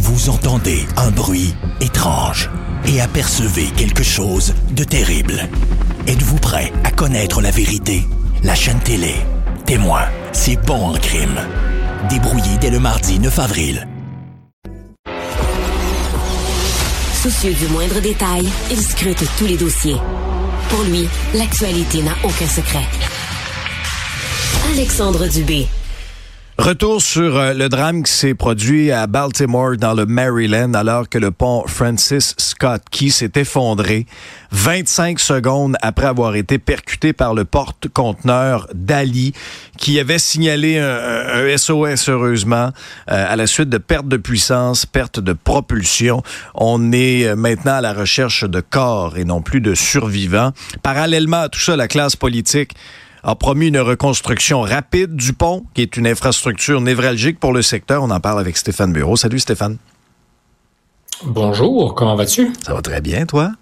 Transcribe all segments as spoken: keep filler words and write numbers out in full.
Vous entendez un bruit étrange et apercevez quelque chose de terrible. Êtes-vous prêt à connaître la vérité? La chaîne télé Témoin, c'est bon en crime. Débrouillé dès le mardi neuf avril. Soucieux du moindre détail, il scrute tous les dossiers. Pour lui, l'actualité n'a aucun secret. Alexandre Dubé. Retour sur euh, le drame qui s'est produit à Baltimore, dans le Maryland, alors que le pont Francis Scott Key s'est effondré vingt-cinq secondes après avoir été percuté par le porte-conteneur Dali, qui avait signalé un, un S O S, heureusement, euh, à la suite de perte de puissance, perte de propulsion. On est maintenant à la recherche de corps et non plus de survivants. Parallèlement à tout ça, la classe politique a promis une reconstruction rapide du pont, qui est une infrastructure névralgique pour le secteur. On en parle avec Stéphane Bureau. Salut Stéphane. Bonjour, comment vas-tu? Ça va très bien, toi?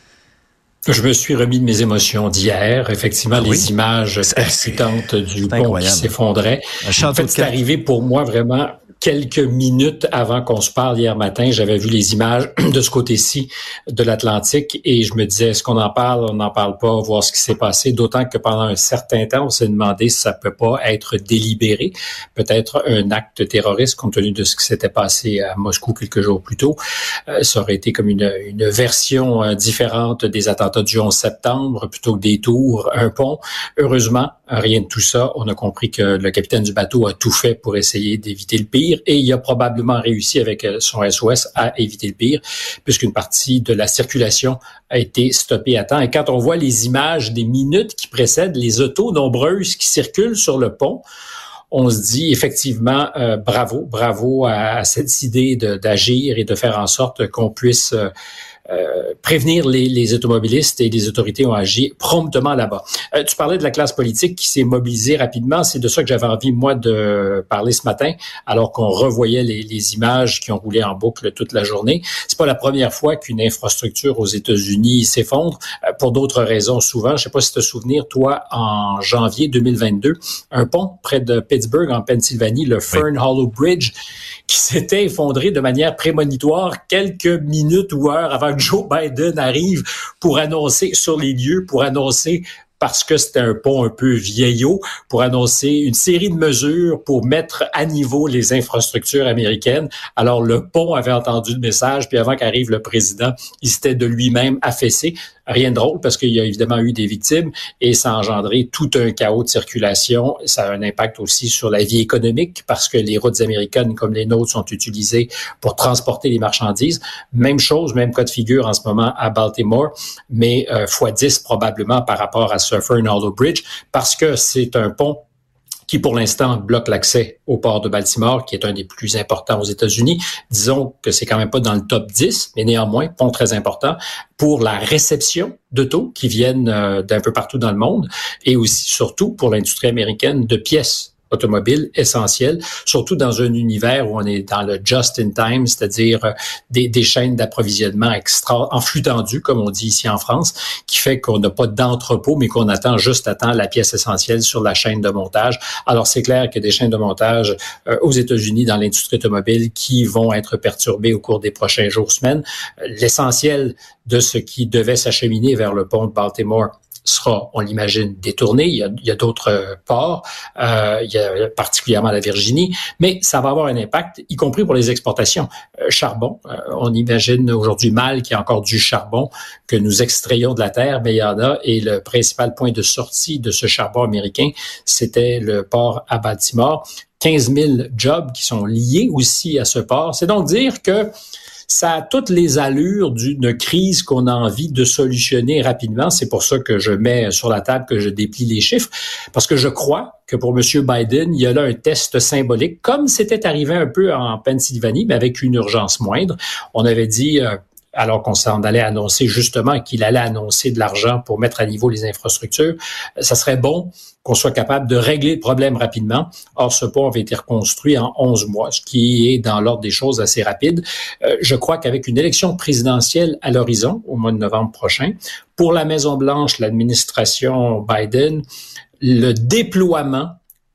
Je me suis remis de mes émotions d'hier. Effectivement, ah, les oui? images percutantes du pont incroyable. Qui s'effondrait. En fait, c'est arrivé pour moi vraiment quelques minutes avant qu'on se parle hier matin. J'avais vu les images de ce côté-ci de l'Atlantique et je me disais, est-ce qu'on en parle, on n'en parle pas, voir ce qui s'est passé. D'autant que pendant un certain temps, on s'est demandé si ça peut pas être délibéré, peut-être un acte terroriste compte tenu de ce qui s'était passé à Moscou quelques jours plus tôt. Euh, ça aurait été comme une, une version euh, différente des attentats du onze septembre, plutôt que des tours, un pont. Heureusement, rien de tout ça. On a compris que le capitaine du bateau a tout fait pour essayer d'éviter le pire. Et il a probablement réussi avec son S O S à éviter le pire, puisqu'une partie de la circulation a été stoppée à temps. Et quand on voit les images des minutes qui précèdent, les autos nombreuses qui circulent sur le pont, on se dit effectivement euh, bravo, bravo à, à cette idée de, d'agir et de faire en sorte qu'on puisse euh, Euh, prévenir les, les automobilistes, et les autorités ont agi promptement là-bas. Euh, tu parlais de la classe politique qui s'est mobilisée rapidement. C'est de ça que j'avais envie, moi, de parler ce matin, alors qu'on revoyait les, les images qui ont roulé en boucle toute la journée. C'est pas la première fois qu'une infrastructure aux États-Unis s'effondre, euh, pour d'autres raisons souvent. Je sais pas si tu te souviens, toi, en janvier deux mille vingt-deux, un pont près de Pittsburgh, en Pennsylvanie, le Fern oui. Hollow Bridge, qui s'était effondré de manière prémonitoire quelques minutes ou heures avant que Joe Biden arrive pour annoncer sur les lieux, pour annoncer, parce que c'était un pont un peu vieillot, pour annoncer une série de mesures pour mettre à niveau les infrastructures américaines. Alors, le pont avait entendu le message, puis avant qu'arrive le président, il s'était de lui-même affaissé. Rien de drôle, parce qu'il y a évidemment eu des victimes et ça a engendré tout un chaos de circulation. Ça a un impact aussi sur la vie économique, parce que les routes américaines comme les nôtres sont utilisées pour transporter les marchandises. Même chose, même cas de figure en ce moment à Baltimore, mais euh, fois dix probablement par rapport à ce Fern Hollow Bridge, parce que c'est un pont qui, pour l'instant, bloque l'accès au port de Baltimore, qui est un des plus importants aux États-Unis. Disons que c'est quand même pas dans le top dix, mais néanmoins, pont très important pour la réception d'autos qui viennent euh, d'un peu partout dans le monde, et aussi, surtout, pour l'industrie américaine de pièces automobile essentiel, surtout dans un univers où on est dans le just-in-time, c'est-à-dire des, des chaînes d'approvisionnement extra, en flux tendu, comme on dit ici en France, qui fait qu'on n'a pas d'entrepôt, mais qu'on attend juste à temps la pièce essentielle sur la chaîne de montage. Alors, c'est clair qu'il y a des chaînes de montage euh, aux États-Unis dans l'industrie automobile qui vont être perturbées au cours des prochains jours, semaines. L'essentiel de ce qui devait s'acheminer vers le pont de Baltimore sera, on l'imagine, détourné. Il y a, il y a d'autres ports, euh, il y a particulièrement la Virginie, mais ça va avoir un impact, y compris pour les exportations. Euh, charbon, euh, on imagine aujourd'hui mal qu'il y a encore du charbon que nous extrayons de la terre, mais il y en a, et le principal point de sortie de ce charbon américain, c'était le port à Baltimore. quinze mille jobs qui sont liés aussi à ce port. C'est donc dire que ça a toutes les allures d'une crise qu'on a envie de solutionner rapidement. C'est pour ça que je mets sur la table, que je déplie les chiffres, parce que je crois que pour M. Biden, il y a là un test symbolique, comme c'était arrivé un peu en Pennsylvanie, mais avec une urgence moindre. On avait dit, euh, alors qu'on s'en allait annoncer justement qu'il allait annoncer de l'argent pour mettre à niveau les infrastructures, ça serait bon qu'on soit capable de régler le problème rapidement. Or, ce pont avait été reconstruit en onze mois, ce qui est dans l'ordre des choses assez rapide. Euh, je crois qu'avec une élection présidentielle à l'horizon, au mois de novembre prochain, pour la Maison-Blanche, l'administration Biden, le déploiement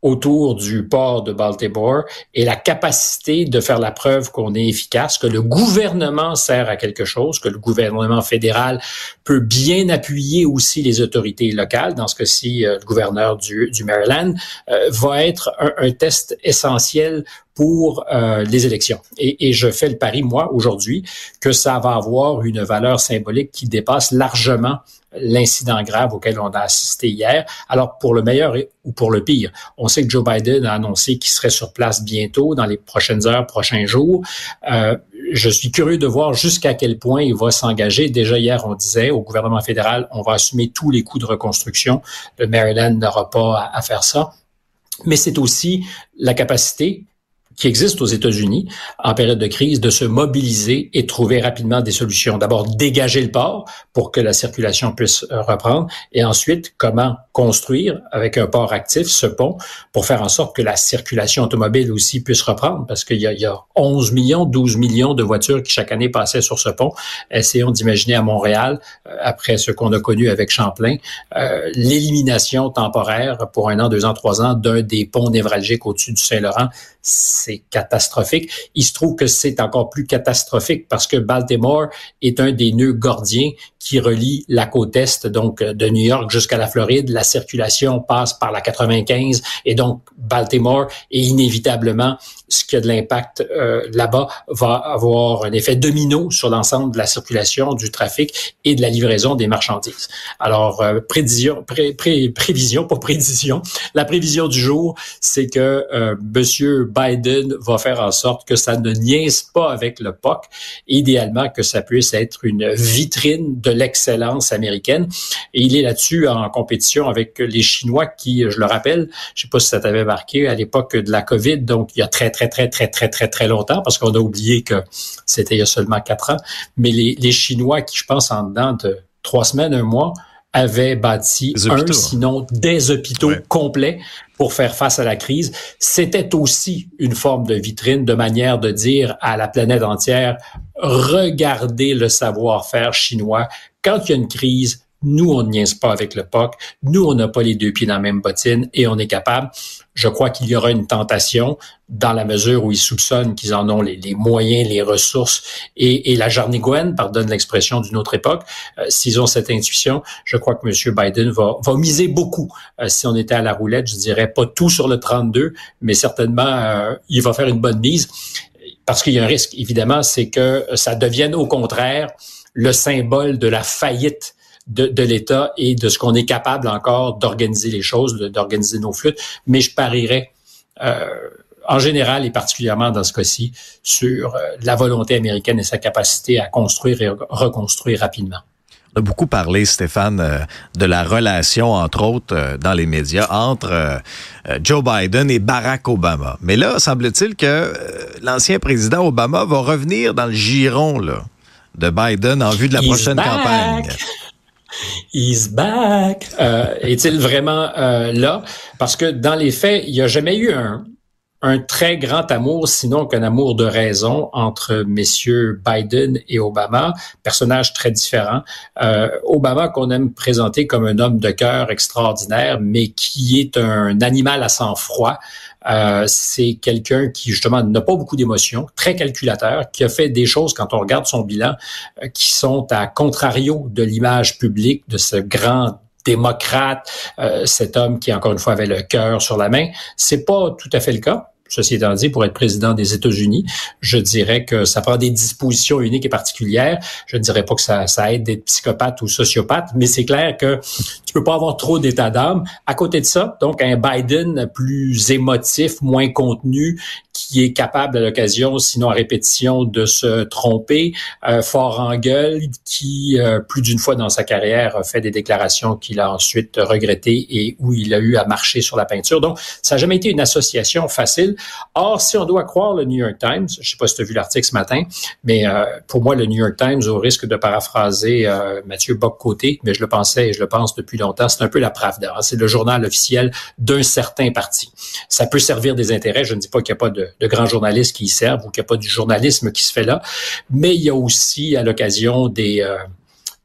autour du port de Baltimore et la capacité de faire la preuve qu'on est efficace, que le gouvernement sert à quelque chose, que le gouvernement fédéral peut bien appuyer aussi les autorités locales. Dans ce cas-ci, euh, le gouverneur du, du Maryland euh, va être un, un test essentiel pour euh, les élections. Et, et je fais le pari, moi, aujourd'hui, que ça va avoir une valeur symbolique qui dépasse largement l'incident grave auquel on a assisté hier. Alors, pour le meilleur ou pour le pire, on sait que Joe Biden a annoncé qu'il serait sur place bientôt, dans les prochaines heures, prochains jours. Euh, je suis curieux de voir jusqu'à quel point il va s'engager. Déjà hier, on disait au gouvernement fédéral, on va assumer tous les coûts de reconstruction. Le Maryland n'aura pas à, à faire ça. Mais c'est aussi la capacité qui existe aux États-Unis en période de crise, de se mobiliser et trouver rapidement des solutions. D'abord, dégager le port pour que la circulation puisse reprendre et ensuite, comment construire avec un port actif ce pont pour faire en sorte que la circulation automobile aussi puisse reprendre parce qu'il y a, il y a onze millions, douze millions de voitures qui chaque année passaient sur ce pont. Essayons d'imaginer à Montréal, après ce qu'on a connu avec Champlain, euh, l'élimination temporaire pour un an, deux ans, trois ans d'un des ponts névralgiques au-dessus du Saint-Laurent. C'est catastrophique. Il se trouve que c'est encore plus catastrophique parce que Baltimore est un des nœuds gordiens qui relie la côte est, donc de New York jusqu'à la Floride. La circulation passe par la quatre-vingt-quinze et donc Baltimore et inévitablement, ce qui a de l'impact euh, là-bas va avoir un effet domino sur l'ensemble de la circulation, du trafic et de la livraison des marchandises. Alors, euh, prévision, pré, pré, prévision, pas prédiction, la prévision du jour, c'est que euh, Monsieur Biden va faire en sorte que ça ne niaise pas avec le P O C, idéalement que ça puisse être une vitrine de l'excellence américaine. Et il est là-dessus en compétition avec les Chinois qui, je le rappelle, je sais pas si ça t'avait marqué, à l'époque de la COVID, donc il y a très, très, très, très, très, très, très longtemps, parce qu'on a oublié que c'était il y a seulement quatre ans, mais les, les Chinois qui, je pense, en dedans de trois semaines, un mois, avaient bâti un, sinon des hôpitaux ouais. complets pour faire face à la crise. C'était aussi une forme de vitrine, de manière de dire à la planète entière, regardez le savoir-faire chinois. Quand il y a une crise, nous, on ne niaise pas avec le P O C. Nous, on n'a pas les deux pieds dans la même bottine et on est capable. Je crois qu'il y aura une tentation dans la mesure où ils soupçonnent qu'ils en ont les, les moyens, les ressources et, et la jarnigoine, pardonne l'expression d'une autre époque. Euh, s'ils ont cette intuition, je crois que M. Biden va, va miser beaucoup. Euh, si on était à la roulette, je dirais pas tout sur le trente-deux, mais certainement, euh, il va faire une bonne mise. Parce qu'il y a un risque, évidemment, c'est que ça devienne au contraire le symbole de la faillite De, de l'État et de ce qu'on est capable encore d'organiser les choses, de, d'organiser nos flûtes. Mais je parierais, euh, en général et particulièrement dans ce cas-ci, sur euh, la volonté américaine et sa capacité à construire et reconstruire rapidement. On a beaucoup parlé, Stéphane, euh, de la relation, entre autres, euh, dans les médias, entre euh, Joe Biden et Barack Obama. Mais là, semble-t-il que euh, l'ancien président Obama va revenir dans le giron là, de Biden en vue de la He's prochaine back. campagne. He's back. Euh, est-il vraiment euh, là? Parce que dans les faits, il n'y a jamais eu un, un très grand amour, sinon qu'un amour de raison entre messieurs Biden et Obama, personnages très différents. Euh, Obama qu'on aime présenter comme un homme de cœur extraordinaire, mais qui est un animal à sang-froid. Euh, c'est quelqu'un qui, justement, n'a pas beaucoup d'émotions, très calculateur, qui a fait des choses, quand on regarde son bilan, euh, qui sont à contrario de l'image publique de ce grand démocrate, euh, cet homme qui, encore une fois, avait le cœur sur la main. C'est pas tout à fait le cas. Ceci étant dit, pour être président des États-Unis, je dirais que ça prend des dispositions uniques et particulières. Je ne dirais pas que ça, ça aide d'être psychopathe ou sociopathe, mais c'est clair que tu peux pas avoir trop d'état d'âme. À côté de ça, donc, un Biden plus émotif, moins contenu, qui est capable à l'occasion, sinon à répétition, de se tromper, euh, fort en gueule, qui, euh, plus d'une fois dans sa carrière, a fait des déclarations qu'il a ensuite regrettées et où il a eu à marcher sur la peinture. Donc, ça n'a jamais été une association facile. Or, si on doit croire le New York Times, je ne sais pas si tu as vu l'article ce matin, mais euh, pour moi, le New York Times, au risque de paraphraser euh, Mathieu Bock-Côté, mais je le pensais et je le pense depuis longtemps, c'est un peu la Pravda. Hein, c'est le journal officiel d'un certain parti. Ça peut servir des intérêts. Je ne dis pas qu'il n'y a pas de, de grands journalistes qui y servent ou qu'il n'y a pas du journalisme qui se fait là, mais il y a aussi à l'occasion des... Euh,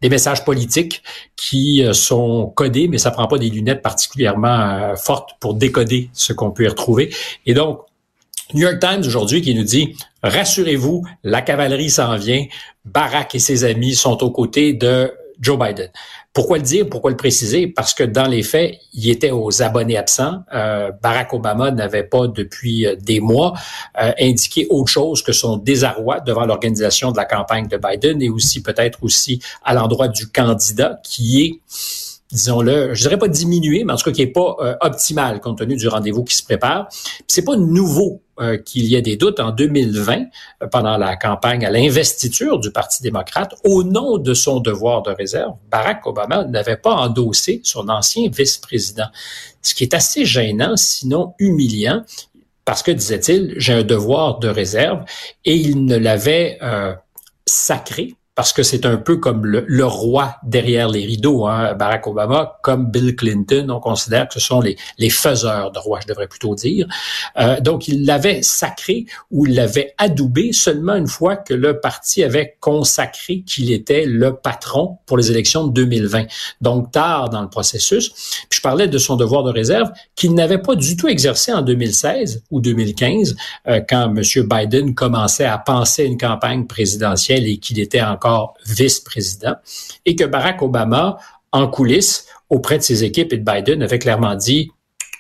des messages politiques qui euh, sont codés, mais ça prend pas des lunettes particulièrement euh, fortes pour décoder ce qu'on peut y retrouver. Et donc, New York Times aujourd'hui qui nous dit « Rassurez-vous, la cavalerie s'en vient, Barack et ses amis sont aux côtés de Joe Biden ». Pourquoi le dire? Pourquoi le préciser? Parce que dans les faits, il était aux abonnés absents. Euh, Barack Obama n'avait pas, depuis des mois, euh, indiqué autre chose que son désarroi devant l'organisation de la campagne de Biden et aussi peut-être aussi à l'endroit du candidat qui est, disons-le, je dirais pas diminué, mais en tout cas qui est pas euh, optimal compte tenu du rendez-vous qui se prépare. Puis c'est pas nouveau euh, qu'il y ait des doutes. En deux mille vingt, euh, pendant la campagne à l'investiture du Parti démocrate, au nom de son devoir de réserve, Barack Obama n'avait pas endossé son ancien vice-président. Ce qui est assez gênant, sinon humiliant, parce que, disait-il, j'ai un devoir de réserve, et il ne l'avait euh, sacré, parce que c'est un peu comme le, le roi derrière les rideaux, hein, Barack Obama, comme Bill Clinton, on considère que ce sont les, les faiseurs de rois, je devrais plutôt dire. Euh, donc, il l'avait sacré ou il l'avait adoubé seulement une fois que le parti avait consacré qu'il était le patron pour les élections de deux mille vingt. Donc, tard dans le processus. Puis, je parlais de son devoir de réserve qu'il n'avait pas du tout exercé en deux mille seize ou deux mille quinze, euh, quand M. Biden commençait à penser à une campagne présidentielle et qu'il était encore vice-président, et que Barack Obama, en coulisses, auprès de ses équipes et de Biden, avait clairement dit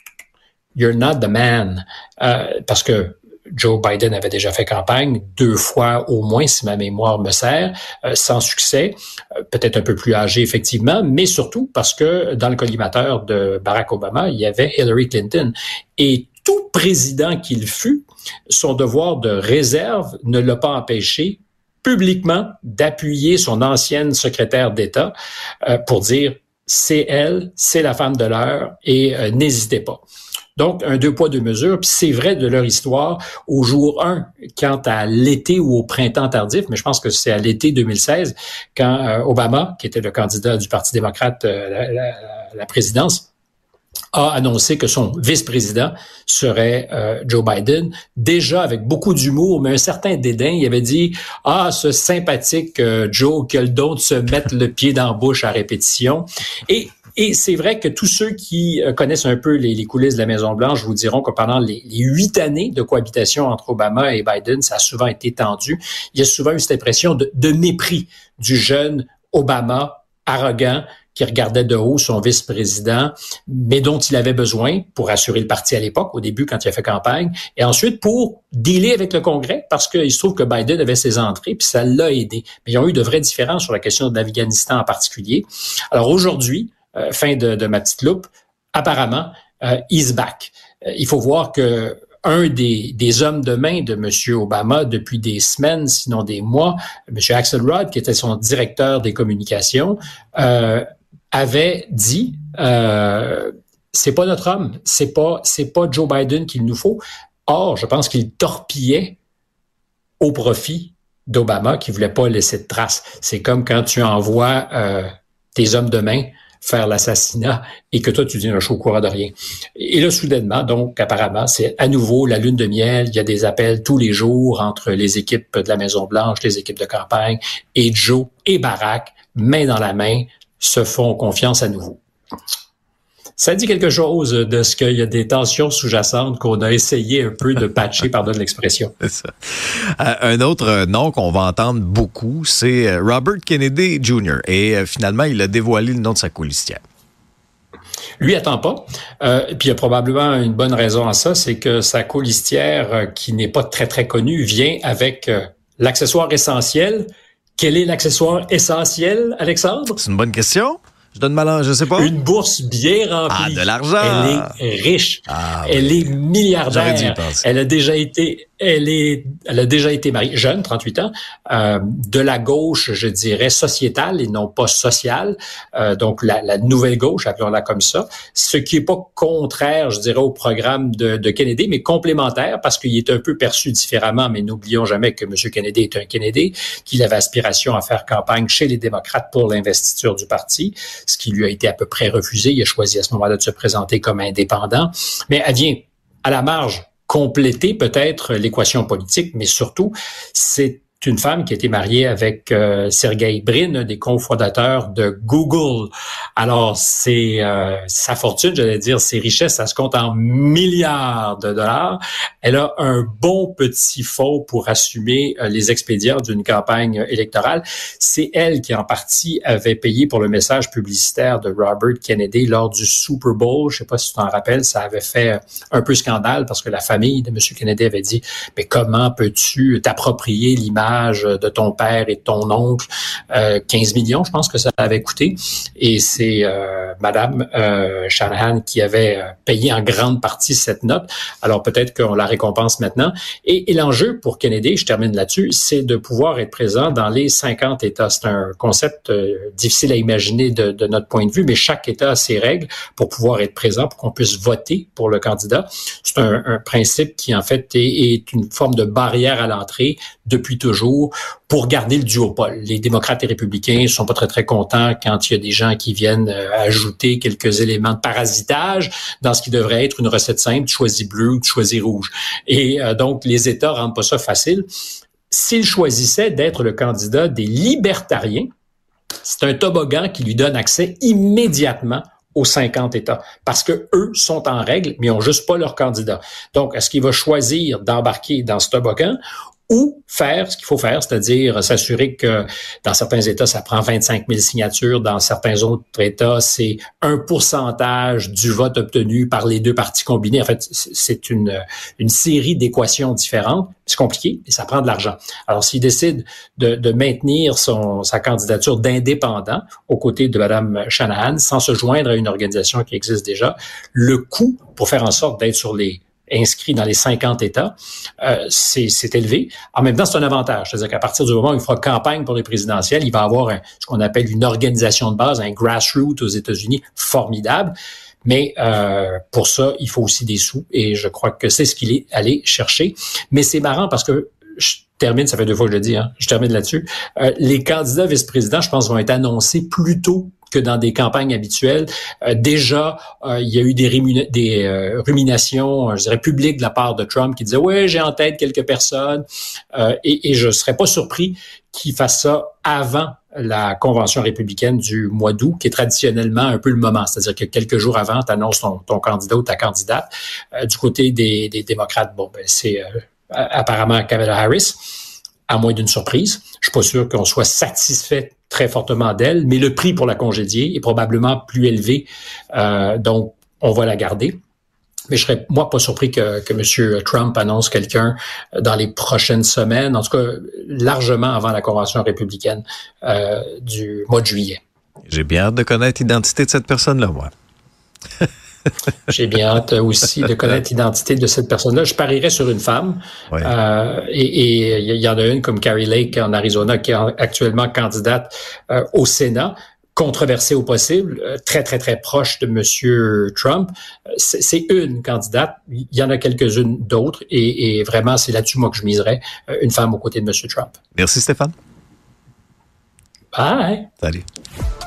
« You're not the man euh, », parce que Joe Biden avait déjà fait campagne deux fois au moins, si ma mémoire me sert, euh, sans succès, euh, peut-être un peu plus âgé effectivement, mais surtout parce que dans le collimateur de Barack Obama, il y avait Hillary Clinton. Et tout président qu'il fut, son devoir de réserve ne l'a pas empêché publiquement d'appuyer son ancienne secrétaire d'État euh, pour dire « c'est elle, c'est la femme de l'heure et euh, n'hésitez pas ». Donc, un deux poids, deux mesures. Puis c'est vrai de leur histoire au jour un, quant à l'été ou au printemps tardif, mais je pense que c'est à l'été deux mille seize, quand euh, Obama, qui était le candidat du Parti démocrate euh, la, la, la présidence, a annoncé que son vice-président serait euh, Joe Biden, déjà avec beaucoup d'humour, mais un certain dédain. Il avait dit « Ah, ce sympathique euh, Joe qui a le don de se mettre le pied dans la bouche à répétition. » Et Et c'est vrai que tous ceux qui euh, connaissent un peu les, les coulisses de la Maison-Blanche vous diront que pendant les, les huit années de cohabitation entre Obama et Biden, ça a souvent été tendu. Il y a souvent eu cette impression de, de mépris du jeune Obama, arrogant, qui regardait de haut son vice-président, mais dont il avait besoin pour assurer le parti à l'époque, au début, quand il a fait campagne, et ensuite pour dealer avec le Congrès, parce qu'il se trouve que Biden avait ses entrées, puis ça l'a aidé. Mais ils ont eu de vraies différences sur la question de l'Afghanistan en particulier. Alors aujourd'hui, euh, fin de, de ma petite loupe, apparemment, euh, he's back. Euh, il faut voir que un des, des hommes de main de M. Obama depuis des semaines, sinon des mois, M. Axelrod, qui était son directeur des communications, euh, avait dit euh, c'est pas notre homme, c'est pas c'est pas Joe Biden qu'il nous faut. Or, je pense qu'il torpillait au profit d'Obama qui voulait pas laisser de traces. C'est comme quand tu envoies euh, tes hommes de main faire l'assassinat et que toi, tu dis un show au courant de rien. Et là, soudainement, donc, apparemment, c'est à nouveau la lune de miel. Il y a des appels tous les jours entre les équipes de la Maison-Blanche, les équipes de campagne, et Joe et Barack, main dans la main, se font confiance à nouveau. Ça dit quelque chose de ce qu'il y a des tensions sous-jacentes qu'on a essayé un peu de patcher, pardonne l'expression. C'est ça. Euh, un autre nom qu'on va entendre beaucoup, c'est Robert Kennedy junior Et euh, finalement, il a dévoilé le nom de sa colistière. Lui attend pas. Euh, puis il y a probablement une bonne raison à ça, c'est que sa colistière, euh, qui n'est pas très, très connue, vient avec euh, l'accessoire essentiel. Quel est l'accessoire essentiel, Alexandre? C'est une bonne question. Je donne mal, je sais pas. Une bourse bien remplie. Ah, de l'argent. Elle est riche. Ah, elle oui. est milliardaire. J'aurais dû y penser. Elle a déjà été, elle est, elle a déjà été mariée, jeune, trente-huit ans, euh, de la gauche, je dirais, sociétale et non pas sociale. Euh, donc, la, la nouvelle gauche, appelons-la comme ça. Ce qui est pas contraire, je dirais, au programme de, de Kennedy, mais complémentaire parce qu'il est un peu perçu différemment. Mais n'oublions jamais que M. Kennedy est un Kennedy, qu'il avait aspiration à faire campagne chez les démocrates pour l'investiture du parti, ce qui lui a été à peu près refusé. Il a choisi à ce moment-là de se présenter comme indépendant. Mais elle vient, à la marge, compléter peut-être l'équation politique, mais surtout, c'est une femme qui a été mariée avec euh, Sergey Brin, un des cofondateurs de Google. Alors, c'est euh, sa fortune, j'allais dire, ses richesses, ça se compte en milliards de dollars. Elle a un bon petit fonds pour assumer euh, les expédients d'une campagne électorale. C'est elle qui, en partie, avait payé pour le message publicitaire de Robert Kennedy lors du Super Bowl. Je sais pas si tu t'en rappelles, ça avait fait un peu scandale parce que la famille de M. Kennedy avait dit « Mais comment peux-tu t'approprier l'image de ton père et de ton oncle, euh, quinze millions, je pense que ça avait coûté. Et c'est euh, Madame euh, Shanahan qui avait euh, payé en grande partie cette note. Alors peut-être qu'on la récompense maintenant. Et, et l'enjeu pour Kennedy, je termine là-dessus, c'est de pouvoir être présent dans les cinquante États. C'est un concept euh, difficile à imaginer de, de notre point de vue, mais chaque État a ses règles pour pouvoir être présent, pour qu'on puisse voter pour le candidat. C'est un, un principe qui, en fait, est, est une forme de barrière à l'entrée depuis toujours pour garder le duopole. Les démocrates et républicains ne sont pas très, très contents quand il y a des gens qui viennent euh, ajouter quelques éléments de parasitage dans ce qui devrait être une recette simple, tu choisis bleu ou tu choisis rouge. Et euh, donc, les États rendent pas ça facile. S'ils choisissaient d'être le candidat des libertariens, c'est un toboggan qui lui donne accès immédiatement aux cinquante États, parce que eux sont en règle, mais ils ont juste pas leur candidat. Donc, est-ce qu'il va choisir d'embarquer dans ce toboggan ou faire ce qu'il faut faire, c'est-à-dire s'assurer que dans certains États, ça prend vingt-cinq mille signatures, dans certains autres États, c'est un pourcentage du vote obtenu par les deux partis combinés. En fait, c'est une, une série d'équations différentes. C'est compliqué et ça prend de l'argent. Alors, s'il décide de, de maintenir son, sa candidature d'indépendant aux côtés de Mme Shanahan, sans se joindre à une organisation qui existe déjà, le coût pour faire en sorte d'être sur les inscrit dans les cinquante États, euh, c'est, c'est élevé. En même temps, c'est un avantage. C'est-à-dire qu'à partir du moment où il fera campagne pour les présidentielles, il va avoir un, ce qu'on appelle une organisation de base, un grassroots aux États-Unis formidable. Mais euh, pour ça, il faut aussi des sous. Et je crois que c'est ce qu'il est allé chercher. Mais c'est marrant parce que je termine, ça fait deux fois que je le dis, hein, je termine là-dessus. Euh, les candidats vice-présidents, je pense, vont être annoncés plus tôt que dans des campagnes habituelles. Euh, déjà, euh, il y a eu des, rémun- des euh, ruminations, je dirais, publiques de la part de Trump qui disait « Ouais, j'ai en tête quelques personnes. Euh, » et, et je ne serais pas surpris qu'il fasse ça avant la convention républicaine du mois d'août, qui est traditionnellement un peu le moment. C'est-à-dire que quelques jours avant, tu annonces ton, ton candidat ou ta candidate. Euh, du côté des, des démocrates, bon, ben c'est euh, apparemment Kamala Harris, à moins d'une surprise. Je suis pas sûr qu'on soit satisfait très fortement d'elle, mais le prix pour la congédier est probablement plus élevé, euh, donc on va la garder. Mais je serais, moi, pas surpris que, que M. Trump annonce quelqu'un dans les prochaines semaines, en tout cas largement avant la convention républicaine euh, du mois de juillet. J'ai bien hâte de connaître l'identité de cette personne-là, moi. J'ai bien hâte aussi de connaître l'identité de cette personne-là. Je parierais sur une femme. Oui. Euh, et il y en a une comme Carrie Lake en Arizona qui est actuellement candidate euh, au Sénat, controversée au possible, euh, très, très, très proche de M. Trump. C'est, c'est une candidate. Il y en a quelques-unes d'autres. Et, et vraiment, c'est là-dessus, moi, que je miserais. Euh, une femme aux côtés de M. Trump. Merci, Stéphane. Bye. Salut.